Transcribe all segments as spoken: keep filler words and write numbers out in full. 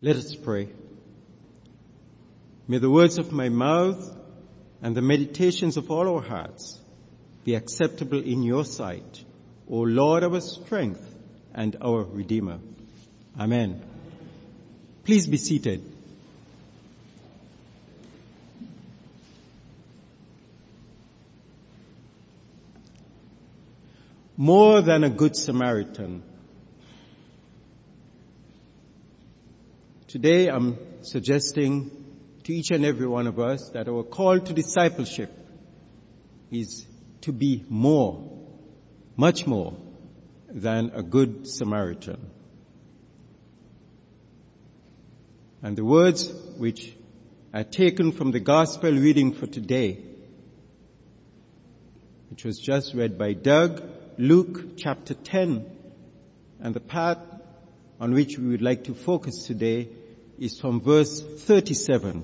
Let us pray. May the words of my mouth and the meditations of all our hearts be acceptable in your sight, O Lord, our strength and our Redeemer. Amen. Please be seated. More than a good Samaritan. Today I'm suggesting to each and every one of us that our call to discipleship is to be more, much more than a good Samaritan. And the words which are taken from the gospel reading for today, which was just read by Doug, Luke chapter ten, and the part on which we would like to focus today is from verse thirty-seven.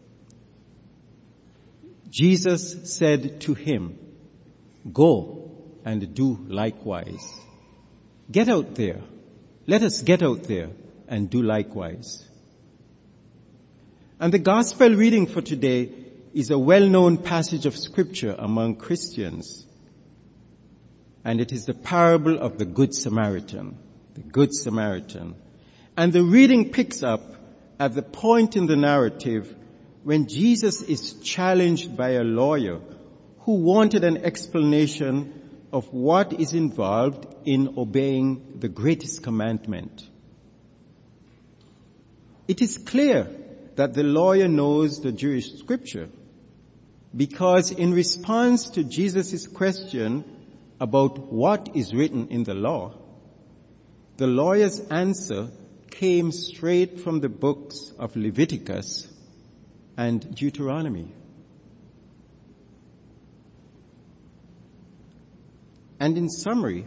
Jesus said to him, "Go and do likewise." Get out there. Let us get out there and do likewise. And the gospel reading for today is a well-known passage of scripture among Christians. And it is the parable of the Good Samaritan. The Good Samaritan. And the reading picks up at the point in the narrative when Jesus is challenged by a lawyer who wanted an explanation of what is involved in obeying the greatest commandment. It is clear that the lawyer knows the Jewish scripture because in response to Jesus' question about what is written in the law, the lawyer's answer came straight from the books of Leviticus and Deuteronomy. And in summary,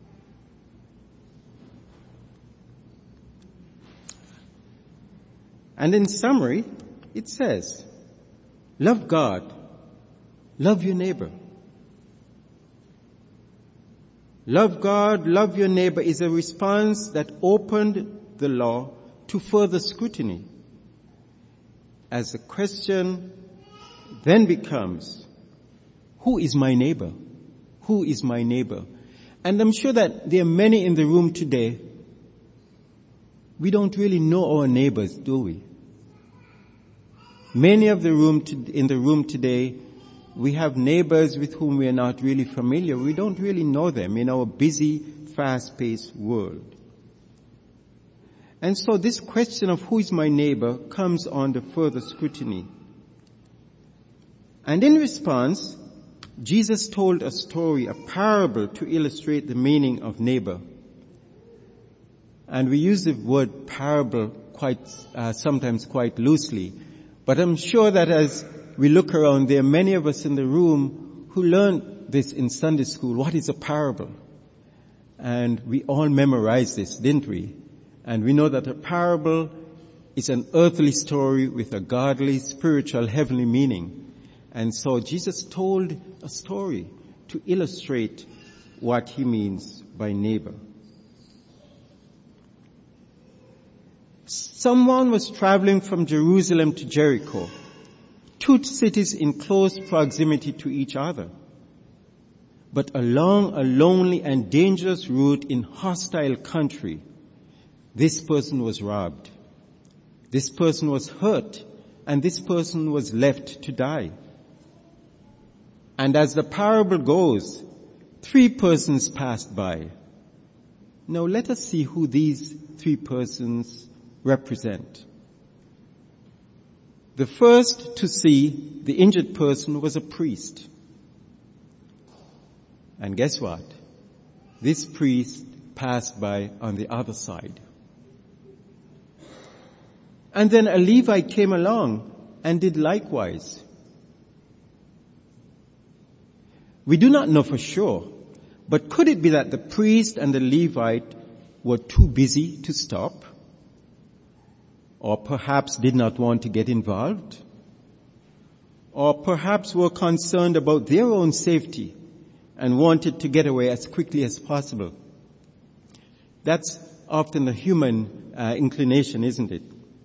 and in summary, it says, love God, love your neighbor. Love God, love your neighbor is a response that opened the law to further scrutiny. As the question then becomes, who is my neighbor? Who is my neighbor? And I'm sure that there are many in the room today. We don't really know our neighbors, do we? Many of the room to, in the room today, we have neighbors with whom we are not really familiar. We don't really know them in our busy, fast-paced world. And so this question of who is my neighbor comes under further scrutiny. And in response, Jesus told a story, a parable to illustrate the meaning of neighbor. And we use the word parable quite, uh, sometimes quite loosely. But I'm sure that as we look around, there are many of us in the room who learned this in Sunday school. What is a parable? And we all memorized this, didn't we? And we know that a parable is an earthly story with a godly, spiritual, heavenly meaning. And so Jesus told a story to illustrate what he means by neighbor. Someone was traveling from Jerusalem to Jericho, two cities in close proximity to each other. But along a lonely and dangerous route in hostile country, this person was robbed. This person was hurt, and this person was left to die. And as the parable goes, three persons passed by. Now let us see who these three persons represent. The first to see the injured person was a priest. And guess what? This priest passed by on the other side. And then a Levite came along and did likewise. We do not know for sure, but could it be that the priest and the Levite were too busy to stop? Or perhaps did not want to get involved? Or perhaps were concerned about their own safety and wanted to get away as quickly as possible? That's often a human uh, inclination, isn't it?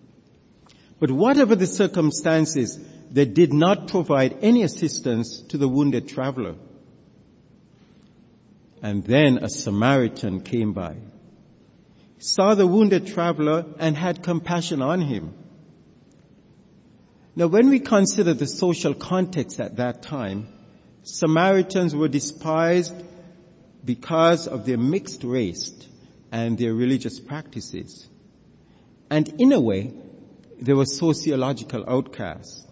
But whatever the circumstances, they did not provide any assistance to the wounded traveler. And then a Samaritan came by, saw the wounded traveler, and had compassion on him. Now, when we consider the social context at that time, Samaritans were despised because of their mixed race and their religious practices. And in a way, they were sociological outcasts.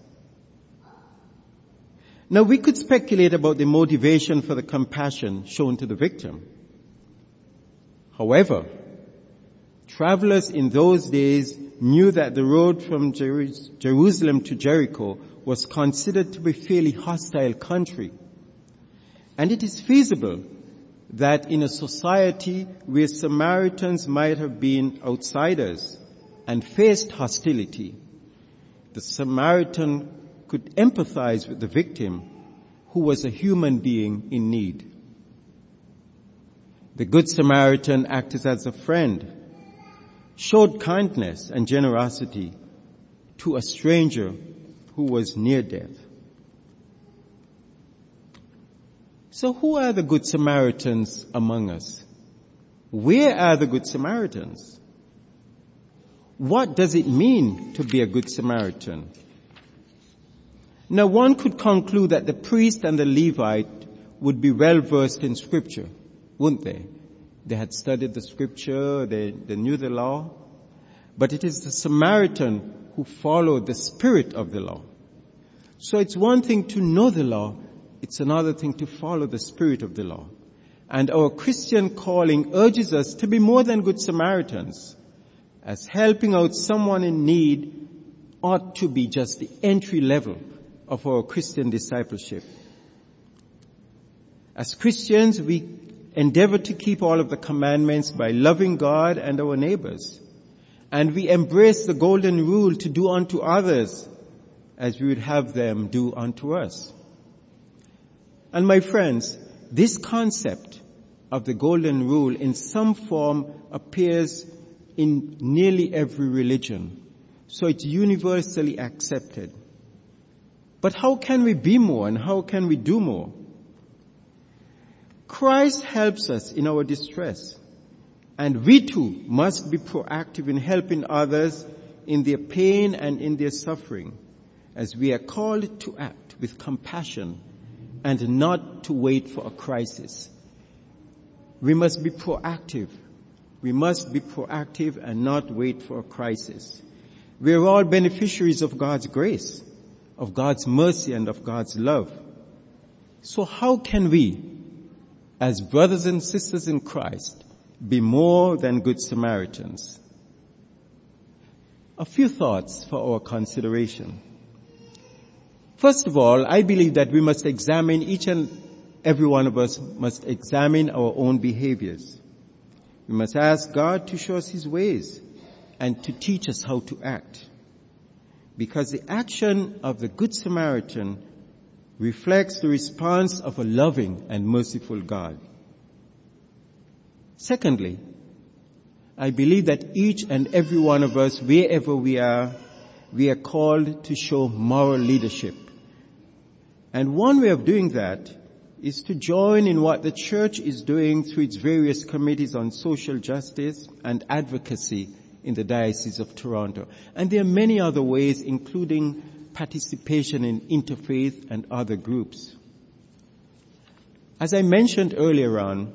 Now, we could speculate about the motivation for the compassion shown to the victim. However, travelers in those days knew that the road from Jer- Jerusalem to Jericho was considered to be a fairly hostile country. And it is feasible that in a society where Samaritans might have been outsiders and faced hostility, the Samaritan could empathize with the victim, who was a human being in need. The Good Samaritan acted as a friend, showed kindness and generosity to a stranger who was near death. So who are the Good Samaritans among us? Where are the Good Samaritans? What does it mean to be a Good Samaritan? Now, one could conclude that the priest and the Levite would be well versed in Scripture, wouldn't they? They had studied the Scripture, they, they knew the law. But it is the Samaritan who followed the spirit of the law. So it's one thing to know the law, it's another thing to follow the spirit of the law. And our Christian calling urges us to be more than Good Samaritans, as helping out someone in need ought to be just the entry level of our Christian discipleship. As Christians, we endeavor to keep all of the commandments by loving God and our neighbors. And we embrace the golden rule to do unto others as we would have them do unto us. And my friends, this concept of the golden rule in some form appears in nearly every religion. So it's universally accepted. But how can we be more and how can we do more? Christ helps us in our distress, and we too must be proactive in helping others in their pain and in their suffering, as we are called to act with compassion and not to wait for a crisis. We must be proactive. We must be proactive and not wait for a crisis. We are all beneficiaries of God's grace, of God's mercy, and of God's love. So how can we, as brothers and sisters in Christ, be more than Good Samaritans? A few thoughts for our consideration. First of all, I believe that we must examine, each and every one of us must examine our own behaviors. We must ask God to show us His ways and to teach us how to act. Because the action of the Good Samaritan reflects the response of a loving and merciful God. Secondly, I believe that each and every one of us, wherever we are, we are called to show moral leadership. And one way of doing that is to join in what the church is doing through its various committees on social justice and advocacy in the Diocese of Toronto. And there are many other ways, including participation in interfaith and other groups. As I mentioned earlier on,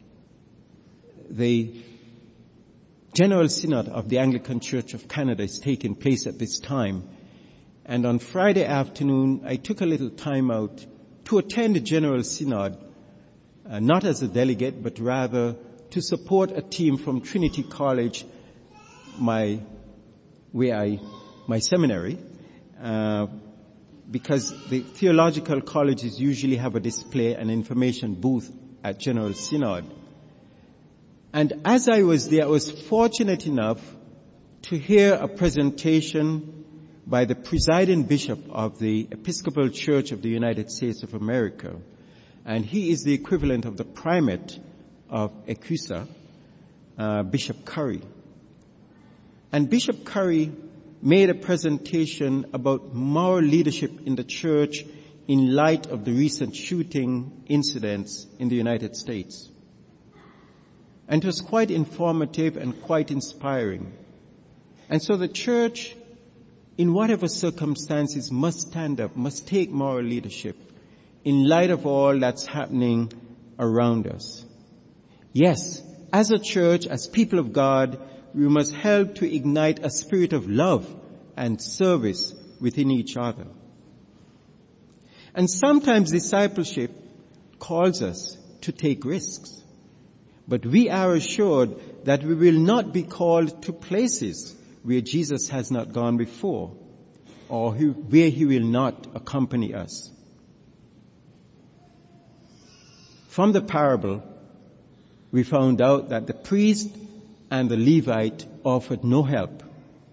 the General Synod of the Anglican Church of Canada is taking place at this time. And on Friday afternoon, I took a little time out to attend the General Synod, uh, not as a delegate, but rather to support a team from Trinity College, my, where I, my seminary, uh, because the theological colleges usually have a display and information booth at General Synod. And as I was there, I was fortunate enough to hear a presentation by the presiding bishop of the Episcopal Church of the United States of America. And he is the equivalent of the primate of ECUSA, uh, Bishop Curry. And Bishop Curry made a presentation about moral leadership in the church in light of the recent shooting incidents in the United States. And it was quite informative and quite inspiring. And so the church, in whatever circumstances, must stand up, must take moral leadership in light of all that's happening around us. Yes, as a church, as people of God, we must help to ignite a spirit of love and service within each other. And sometimes discipleship calls us to take risks. But we are assured that we will not be called to places where Jesus has not gone before, or where he will not accompany us. From the parable, we found out that the priest and the Levite offered no help.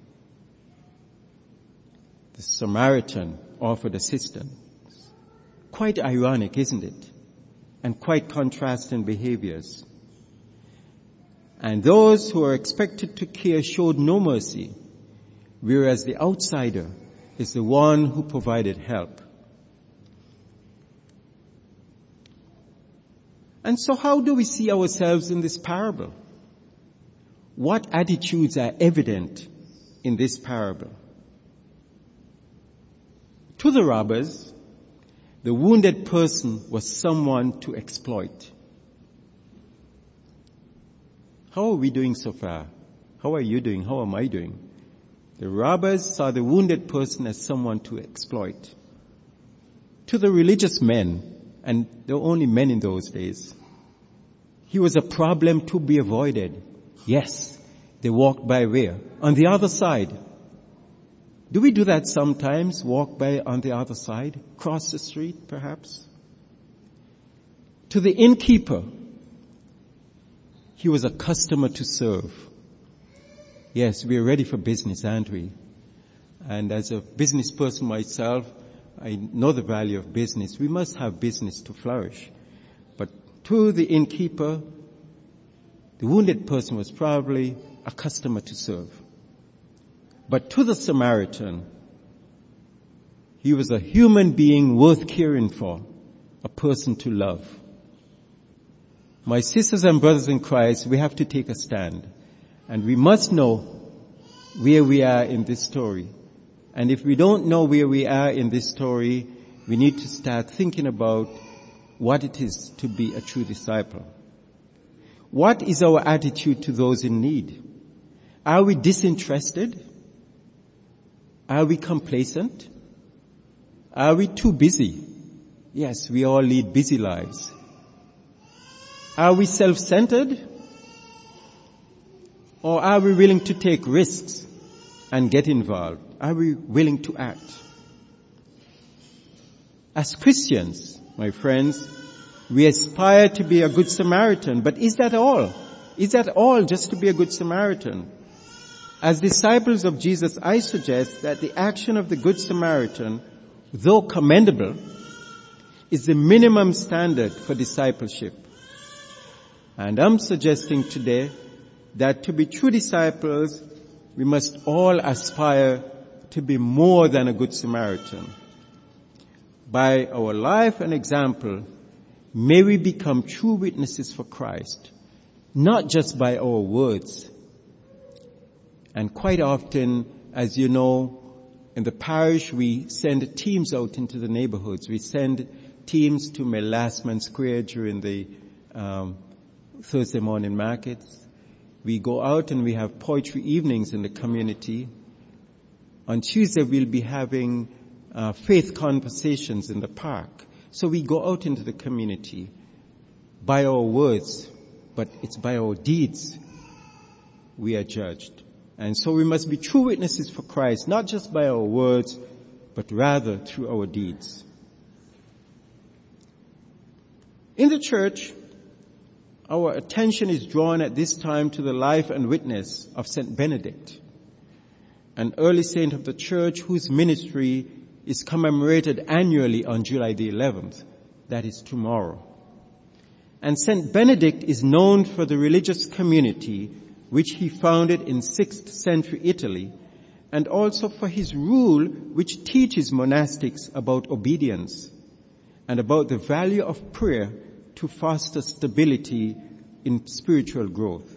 The Samaritan offered assistance. Quite ironic, isn't it? And quite contrasting behaviors. And those who are expected to care showed no mercy, whereas the outsider is the one who provided help. And so how do we see ourselves in this parable? What attitudes are evident in this parable? To the robbers, the wounded person was someone to exploit. How are we doing so far? How are you doing? How am I doing? The robbers saw the wounded person as someone to exploit. To the religious men, and there were only men in those days, he was a problem to be avoided. Yes, they walked by where? On the other side. Do we do that sometimes? Walk by on the other side? Cross the street, perhaps? To the innkeeper, he was a customer to serve. Yes, we are ready for business, aren't we? And as a business person myself, I know the value of business. We must have business to flourish. But to the innkeeper, the wounded person was probably a customer to serve. But to the Samaritan, he was a human being worth caring for, a person to love. My sisters and brothers in Christ, we have to take a stand. And we must know where we are in this story. And if we don't know where we are in this story, we need to start thinking about what it is to be a true disciple. What is our attitude to those in need? Are we disinterested? Are we complacent? Are we too busy? Yes, we all lead busy lives. Are we self-centered? Or are we willing to take risks and get involved? Are we willing to act? As Christians, my friends, we aspire to be a good Samaritan, but is that all? Is that all just to be a good Samaritan? As disciples of Jesus, I suggest that the action of the Good Samaritan, though commendable, is the minimum standard for discipleship. And I'm suggesting today that to be true disciples, we must all aspire to be more than a Good Samaritan. By our life and example, may we become true witnesses for Christ, not just by our words. And quite often, as you know, in the parish, we send teams out into the neighborhoods. We send teams to Melasman Square during the um, Thursday morning markets. We go out and we have poetry evenings in the community. On Tuesday, we'll be having uh, faith conversations in the park. So we go out into the community by our words, but it's by our deeds we are judged. And so we must be true witnesses for Christ, not just by our words, but rather through our deeds. In the church, our attention is drawn at this time to the life and witness of Saint Benedict, an early saint of the church whose ministry is commemorated annually on July the eleventh. That is tomorrow. And Saint Benedict is known for the religious community which he founded in sixth century Italy and also for his rule which teaches monastics about obedience and about the value of prayer to foster stability in spiritual growth.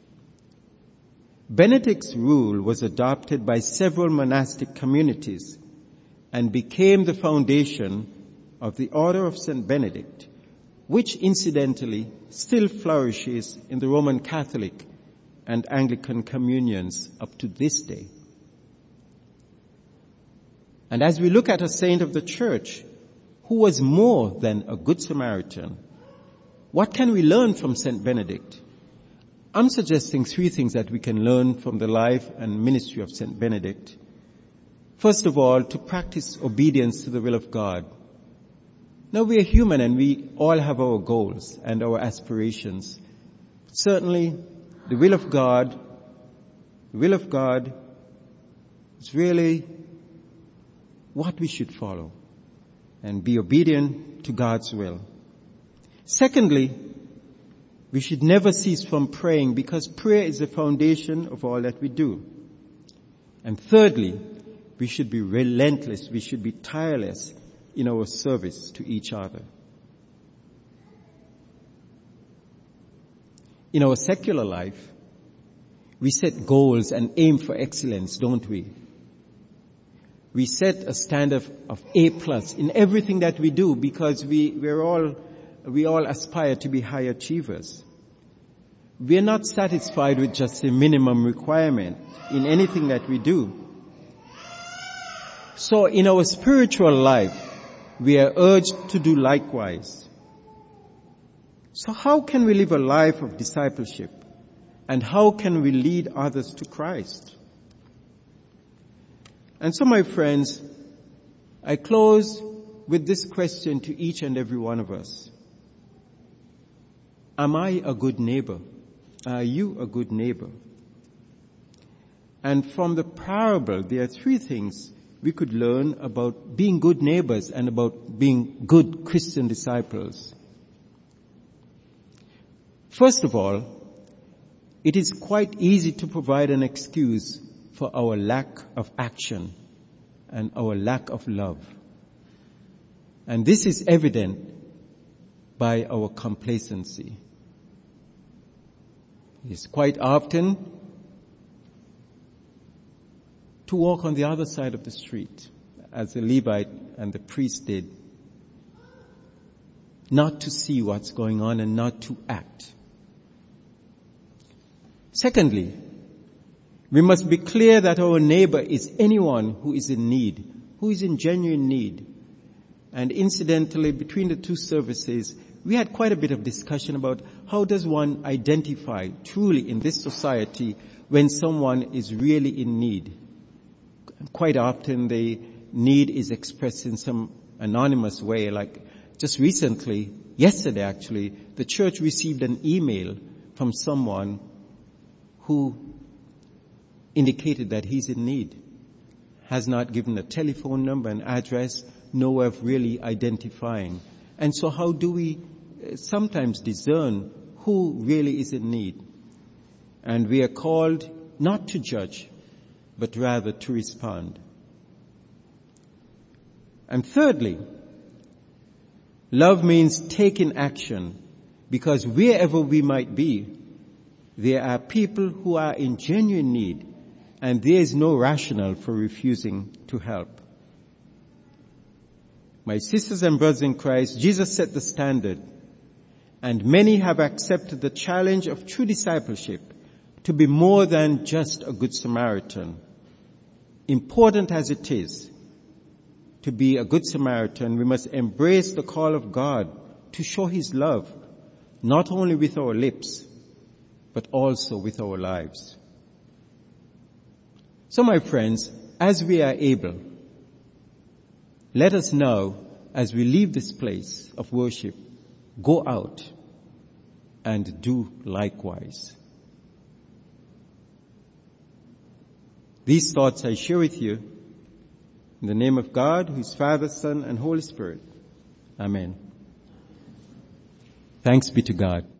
Benedict's rule was adopted by several monastic communities and became the foundation of the Order of Saint Benedict, which incidentally still flourishes in the Roman Catholic and Anglican communions up to this day. And as we look at a saint of the Church who was more than a good Samaritan, what can we learn from Saint Benedict? I'm suggesting three things that we can learn from the life and ministry of Saint Benedict. First of all, to practice obedience to the will of God. Now, we are human and we all have our goals and our aspirations. Certainly, the will of God, the will of God is really what we should follow and be obedient to God's will. Secondly, we should never cease from praying because prayer is the foundation of all that we do. And thirdly, we should be relentless, we should be tireless in our service to each other. In our secular life, we set goals and aim for excellence, don't we? We set a standard of A plus in everything that we do because we, we're all We all aspire to be high achievers. We are not satisfied with just a minimum requirement in anything that we do. So in our spiritual life, we are urged to do likewise. So how can we live a life of discipleship? And how can we lead others to Christ? And so, my friends, I close with this question to each and every one of us. Am I a good neighbor? Are you a good neighbor? And from the parable, there are three things we could learn about being good neighbors and about being good Christian disciples. First of all, it is quite easy to provide an excuse for our lack of action and our lack of love. And this is evident by our complacency. It's quite often to walk on the other side of the street, as the Levite and the priest did, not to see what's going on and not to act. Secondly, we must be clear that our neighbor is anyone who is in need, who is in genuine need. And incidentally, between the two services, we had quite a bit of discussion about how does one identify truly in this society when someone is really in need. Quite often the need is expressed in some anonymous way, like just recently, yesterday actually, the church received an email from someone who indicated that he's in need, has not given a telephone number, an address, no way of really identifying. And so how do we sometimes discern who really is in need? And we are called not to judge, but rather to respond. And thirdly, love means taking action, because wherever we might be, there are people who are in genuine need, and there is no rationale for refusing to help. My sisters and brothers in Christ, Jesus set the standard, and many have accepted the challenge of true discipleship to be more than just a good Samaritan. Important as it is to be a good Samaritan, we must embrace the call of God to show His love, not only with our lips, but also with our lives. So, my friends, as we are able, let us now, as we leave this place of worship, go out and do likewise. These thoughts I share with you in the name of God, who is Father, Son, and Holy Spirit. Amen. Thanks be to God.